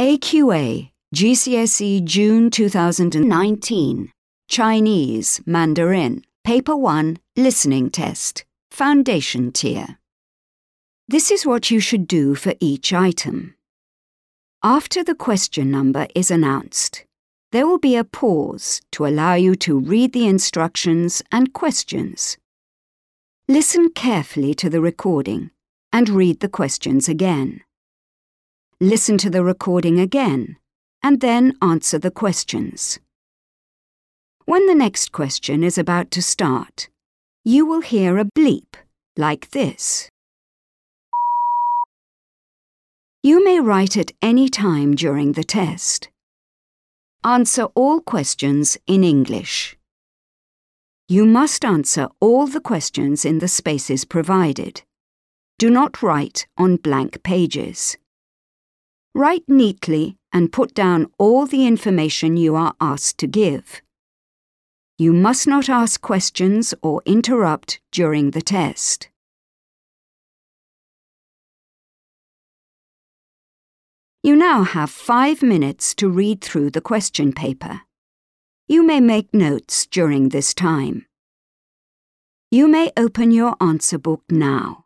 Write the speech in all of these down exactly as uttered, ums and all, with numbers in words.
A Q A, G C S E June two thousand nineteen, Chinese, Mandarin, Paper one, Listening Test, Foundation Tier. This is what you should do for each item. After the question number is announced, there will be a pause to allow you to read the instructions and questions. Listen carefully to the recording and read the questions again. Listen to the recording again and then answer the questions. When the next question is about to start, you will hear a bleep like this. You may write at any time during the test. Answer all questions in English. You must answer all the questions in the spaces provided. Do not write on blank pages. Write neatly and put down all the information you are asked to give. You must not ask questions or interrupt during the test. You now have five minutes to read through the question paper. You may make notes during this time. You may open your answer book now.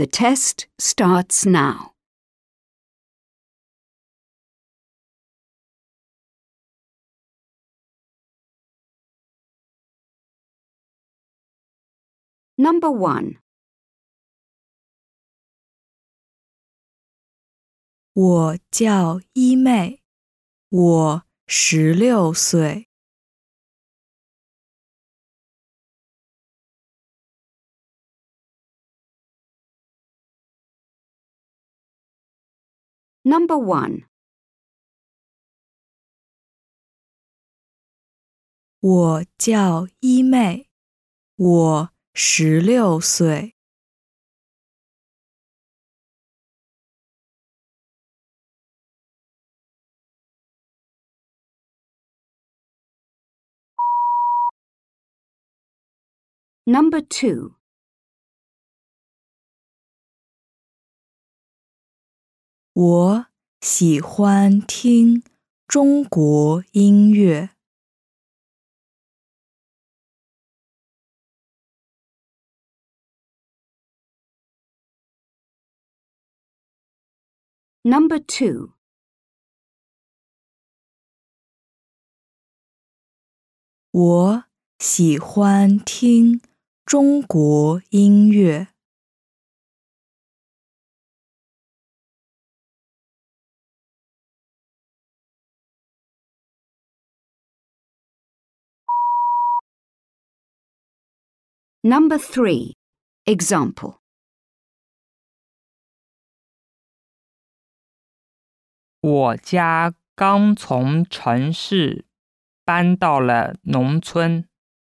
The test starts now. Number one. 我叫一妹，我十六岁。 Number one. 我叫一妹，我十六岁。 Number two. 我喜欢听中国音乐。 Number two. 我喜欢听中国音乐。 Number three. Example. 我家刚从城市搬到了农村。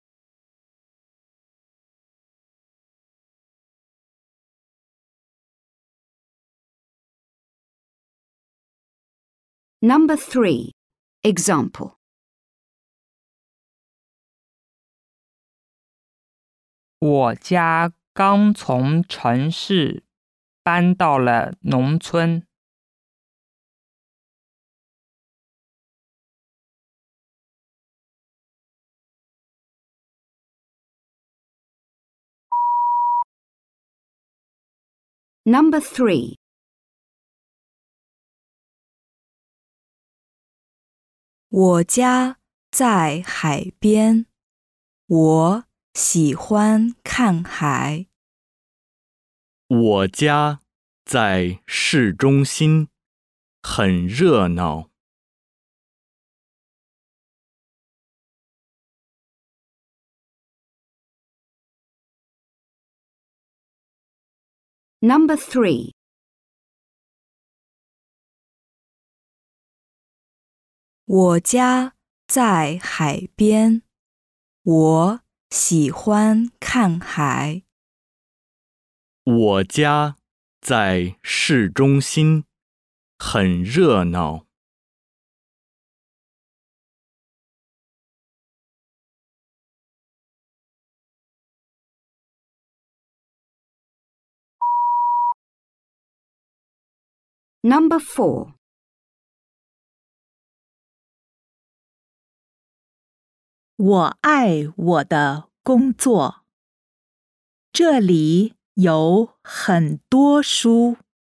Number three. Example. 我家刚从城市搬到了农村。 Number three. 我家在海边，我喜欢看海。 我家在市中心，很热闹。 Number three. 我家在海边，我喜欢看海。 我家在市中心，很热闹。 Number four. 我爱我的工作，这里有很多书。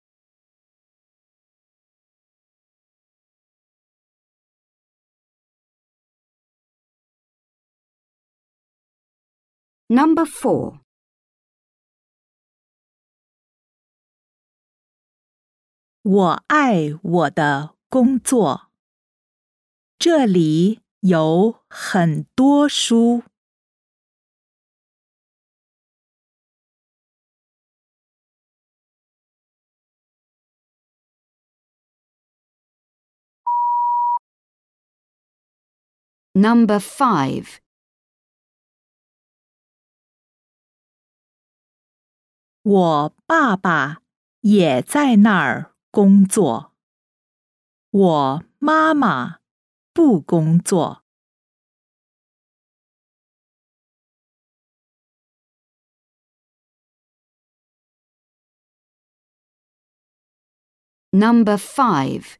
Number four. 我爱我的工作，这里有很多书。 Number five. 我爸爸也在那儿工作，我妈妈不工作。 Number five.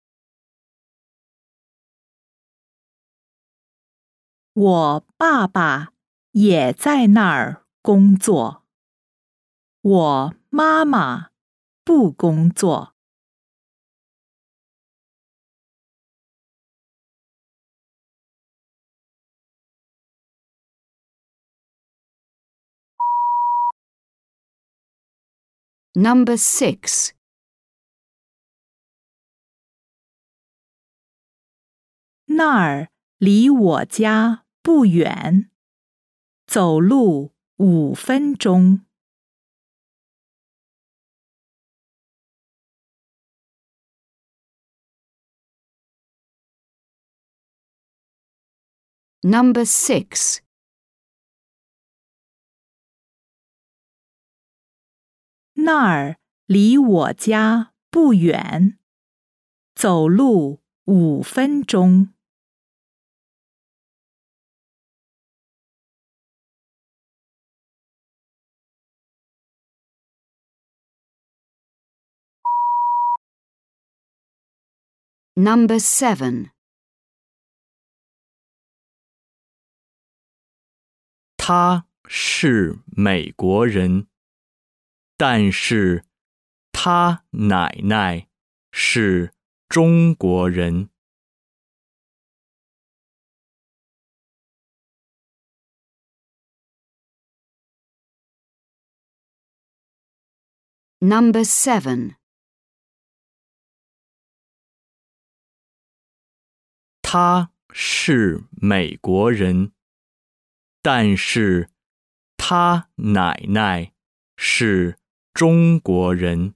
我爸爸也在那儿工作，我妈妈不工作。 Number six. 那儿离我家不远，走路五分钟。 Number six. 那儿离我家不远，走路五分钟。 Number seven. 他是美国人，但是他奶奶是中国人。 Number seven. 他是美国人，但是他奶奶是中国人。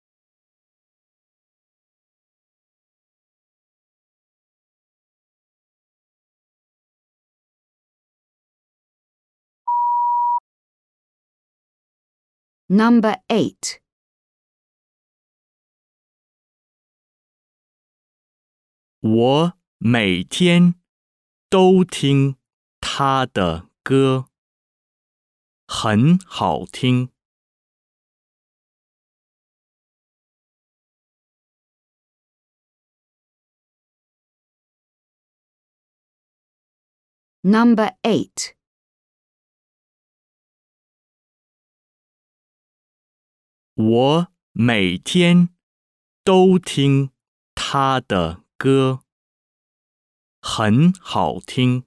Number eight. 我每天都听他的歌，很好听。 Number eight. 我每天都听他的歌，很好听。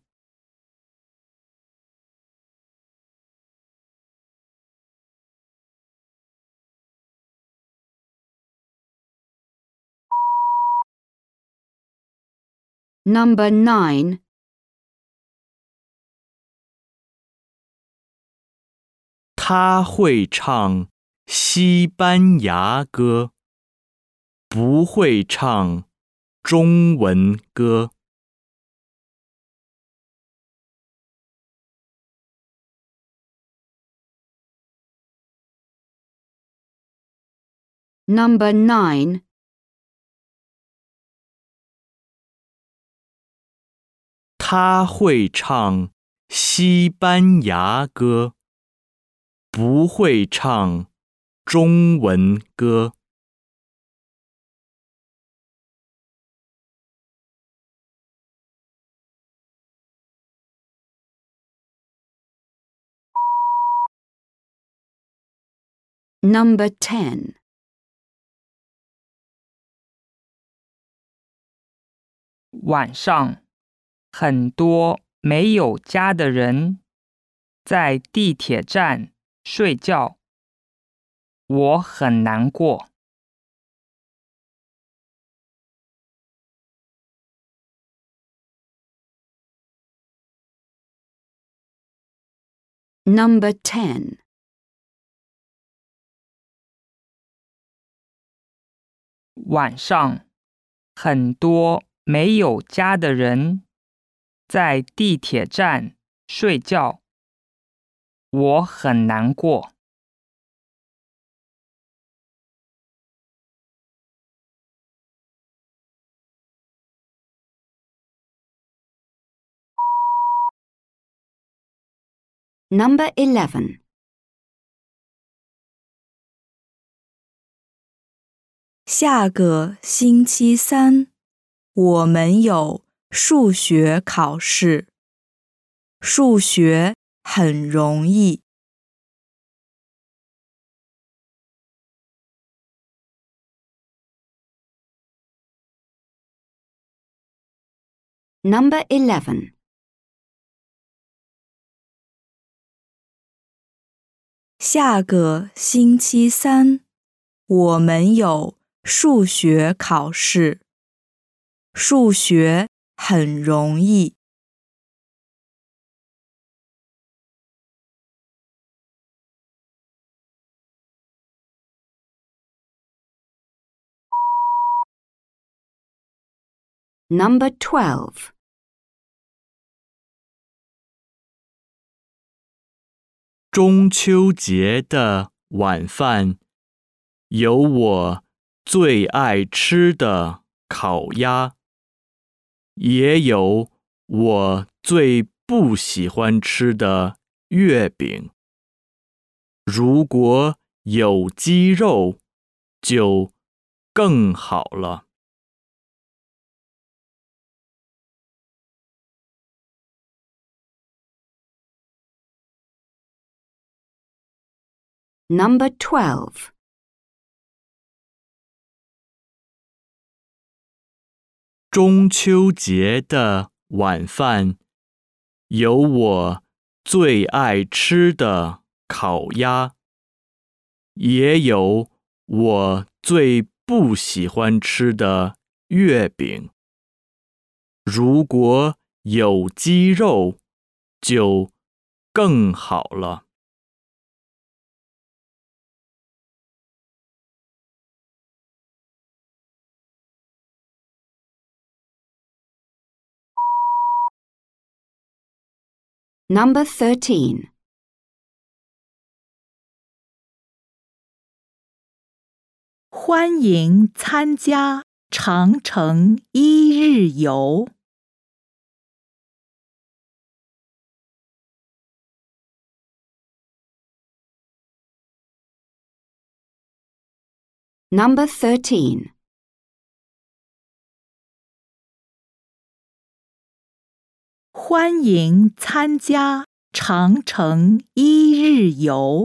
Number nine. 他会唱西班牙歌，不会唱中文歌。 Number nine. 他会唱西班牙歌，不会唱中文歌。 Number ten. 晚上，很多没有家的人在地铁站睡觉，我很难过。 Number ten. 晚上，很多没有家的人在地铁站睡觉，我很难过。 Number eleven. 下个星期三，我们有数学考试。数学很容易。 Number eleven. 下个星期三，我们有数学考试。数学很容易。 Number twelve. 中秋节的晚饭有我最爱吃的烤鸭，也有我最不喜欢吃的月饼。如果有鸡肉，就更好了。 Number twelve. 中秋节的晚饭有我最爱吃的烤鸭，也有我最不喜欢吃的月饼。如果有鸡肉，就更好了。 Number thirteen. 欢迎参加长城一日游。 Number thirteen. 欢迎参加长城一日游。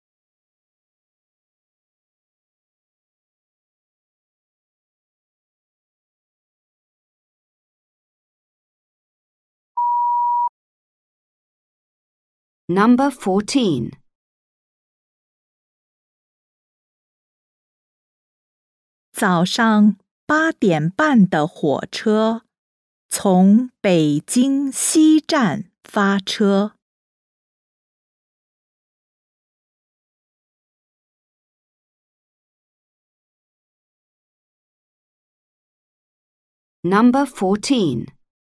Number fourteen. 早上八点半的火车从北京西站发车。 Number fourteen.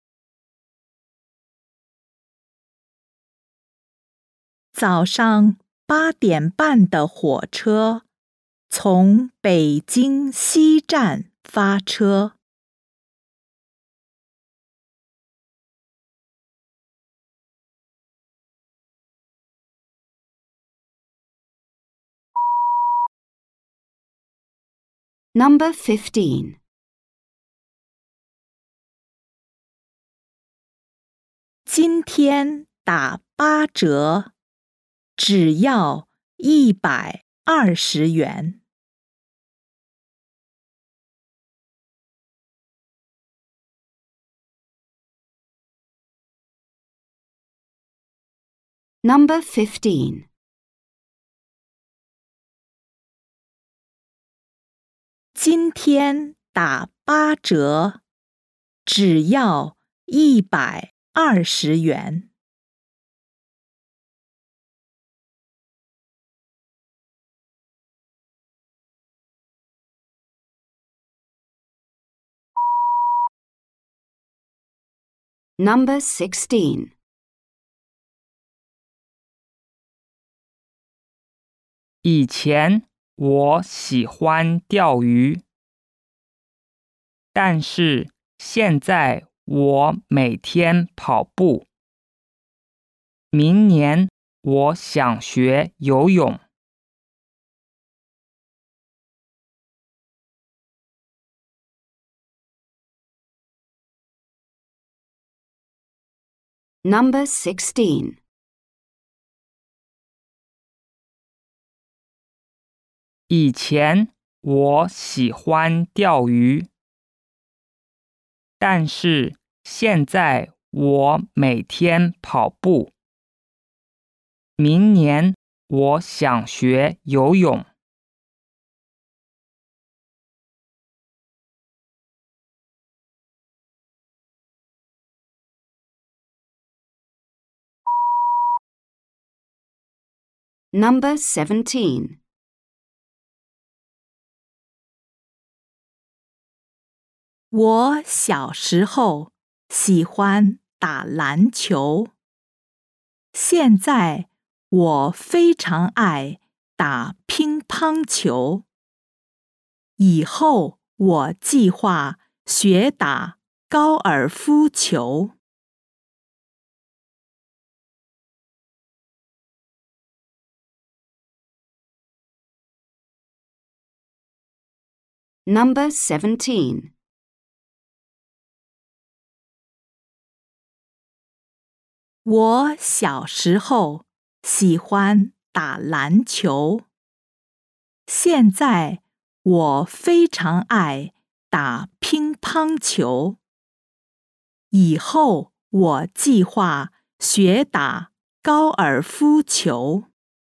早上八点半的火车从北京西站发车。 Number fifteen. 今天打八折，只要一百二十元。 Number fifteen. 今天打八折，只要一百二十元。 Number sixteen. 以前我喜欢钓鱼，但是现在我每天跑步。明年我想学游泳。 Number sixteen. 以前我喜欢钓鱼，但是现在我每天跑步。明年我想学游泳。 Number seventeen. 我小时候喜欢打篮球，现在我非常爱打乒乓球。以后我计划学打高尔夫球。 Number seventeen. 我小时候喜欢打篮球，现在我非常爱打乒乓球。以后我计划学打高尔夫球。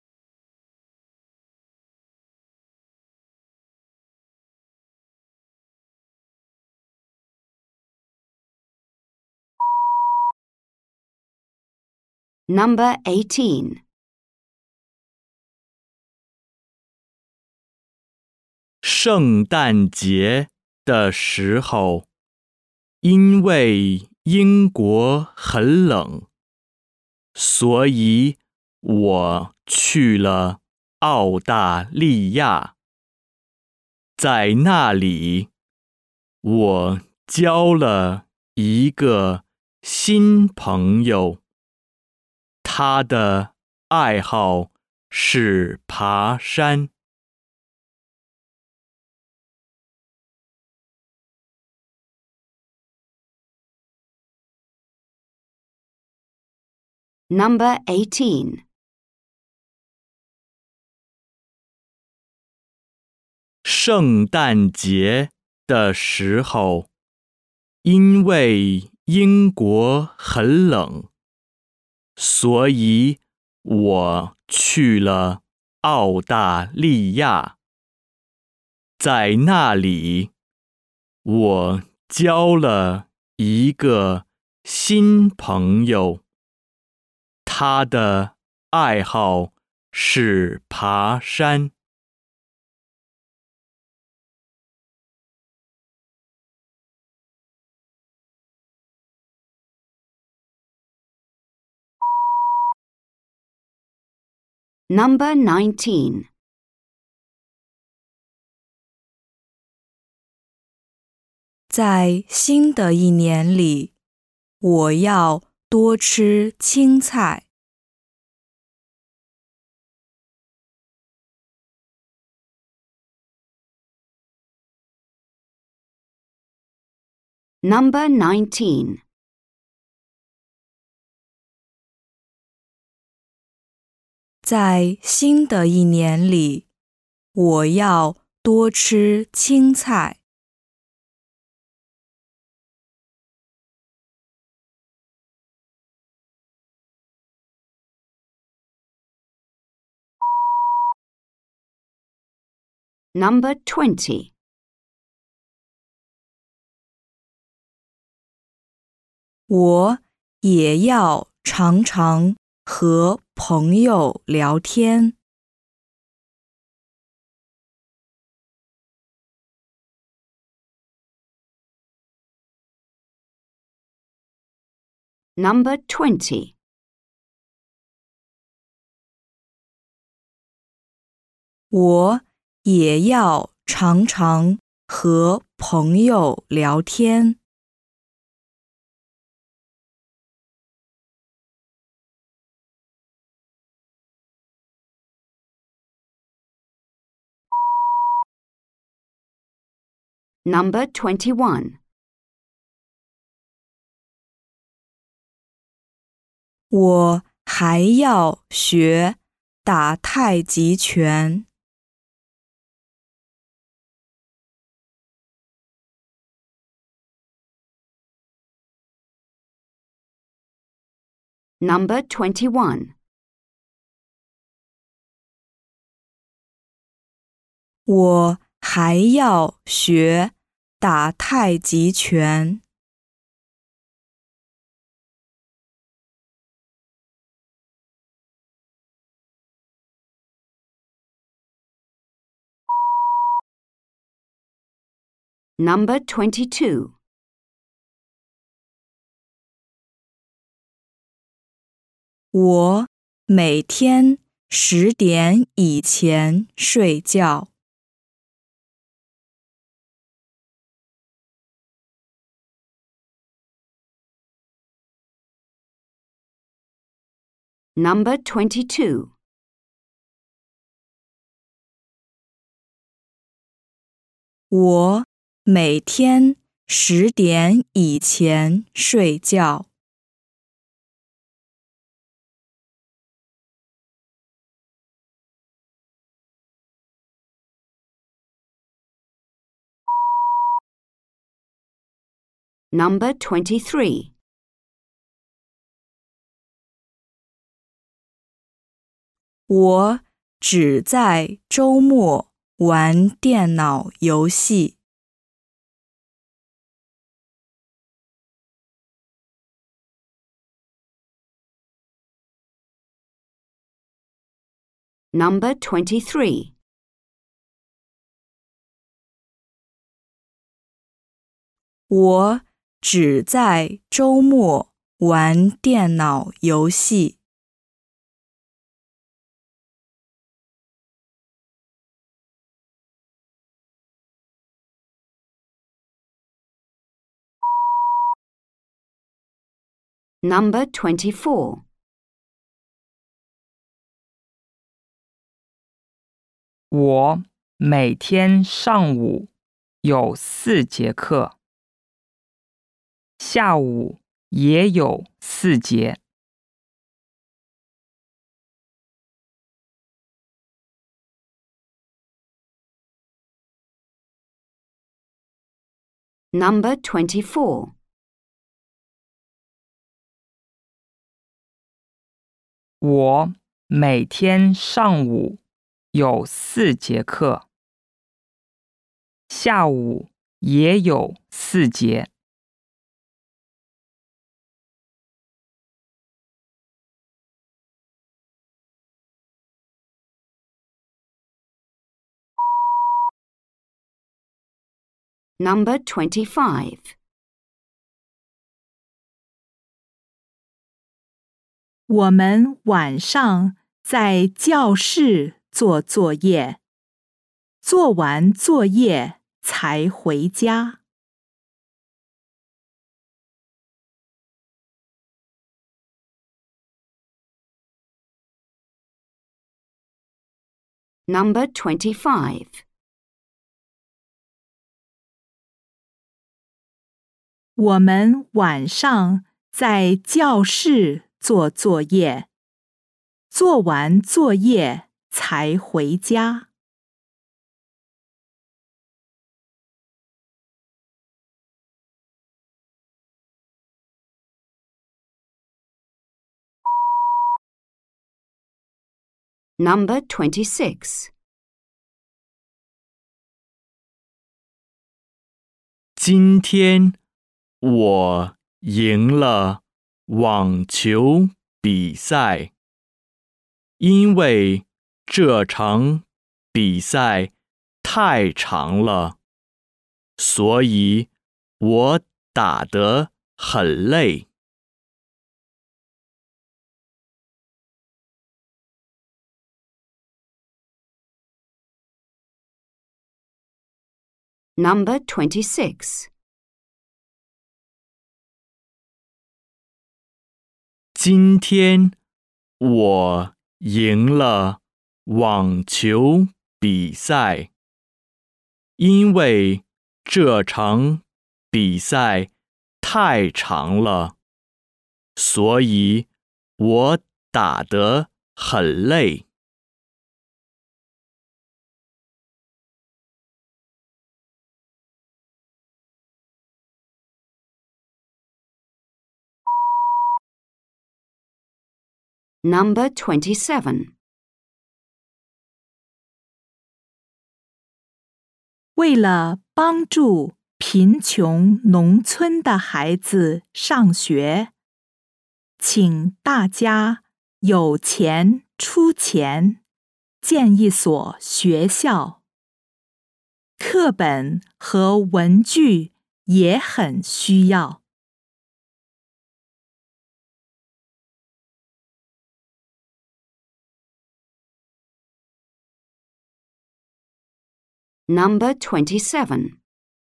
Number eighteen. 圣诞节的时候，因为英国很冷，所以我去了澳大利亚。在那里，我交了一个新朋友，他的爱好是爬山。 Number eighteen. 圣诞节的时候，因为英国很冷，所以我去了澳大利亚。在那里，我交了一个新朋友，他的爱好是爬山。 Number nineteen. 在新的一年里，我要多吃青菜。 Number nineteen. 在新的一年里，我要多吃青菜。 Number twenty. 我也要常常和朋友聊天。 Number twenty. 我也要常常和朋友聊天。 Number twenty-one. 我还要学打太极拳。 Number twenty-one. 我还要学打太极拳。 Number twenty-two. 我每天十点以前睡觉。 Number twenty-two. 我每天十点以前睡觉。 Number twenty-three. 我只在周末玩电脑游戏。 Number twenty-three. 我只在周末玩电脑游戏。 Number twenty-four. 我每天上午有四节课，下午也有四节。 Number twenty-four. 我每天上午有四节课，下午也有四节。 Number twenty-five. 我们晚上在教室做作业，做完作业才回家。 Number twenty-five. 我们晚上在教室做作业，做完作业才回家。 Number twenty-six. 今天我赢了网球比赛，因为这场比赛太长了，所以我打得很累。 Number twenty-six. 今天我赢了网球比赛，因为这场比赛太长了，所以我打得很累。 Number twenty-seven. 为了帮助贫穷农村的孩子上学，请大家有钱出钱建一所学校，课本和文具也很需要。 Number twenty-seven.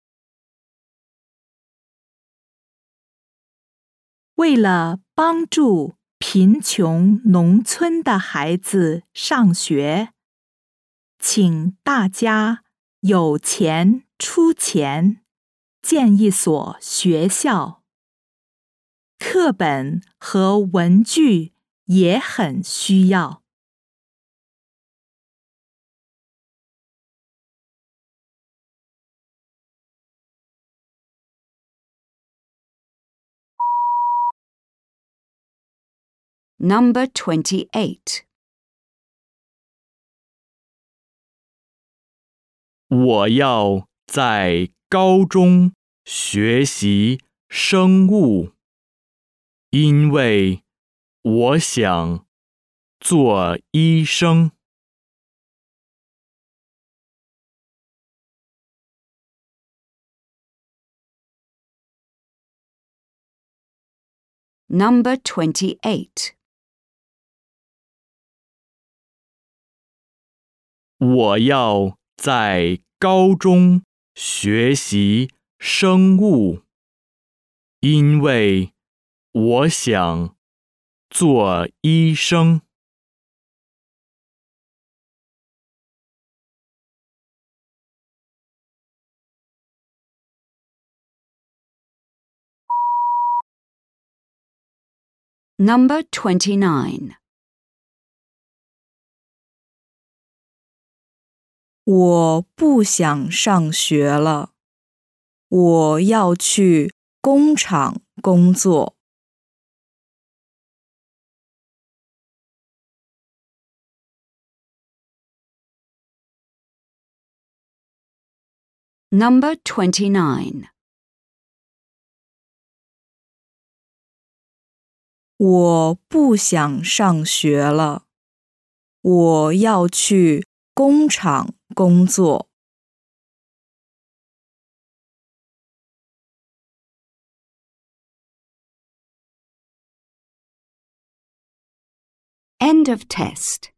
为了帮助贫穷农村的孩子上学，请大家有钱出钱建一所学校，课本和文具也很需要。 Number twenty-eight. 我要在高中学习生物，因为我想做医生。 Number twenty-eight. 我要在高中学习生物，因为我想做医生。 Number twenty-nine. 我不想上学了，我要去工厂工作。 Number twenty-nine. 我不想上学了，我要去工厂工作。 End of test.